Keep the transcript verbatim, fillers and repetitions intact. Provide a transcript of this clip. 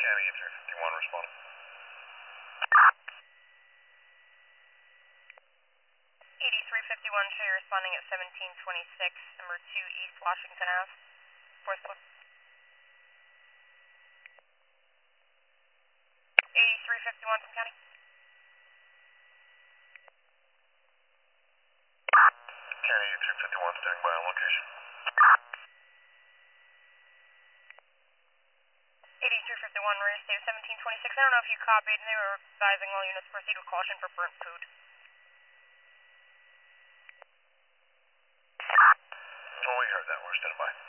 County three fifty-one responding. eighty-three fifty-one, show you responding at seventeen twenty-six, number two East Washington Ave, fourth floor. eighty-three fifty-one from County. County three fifty-one, standing by on location. eighty-three fifty-one, rear state seventeen twenty-six. I don't know if you copied, they were advising all units proceed with caution for burnt food. Oh, we heard that. We're standing by.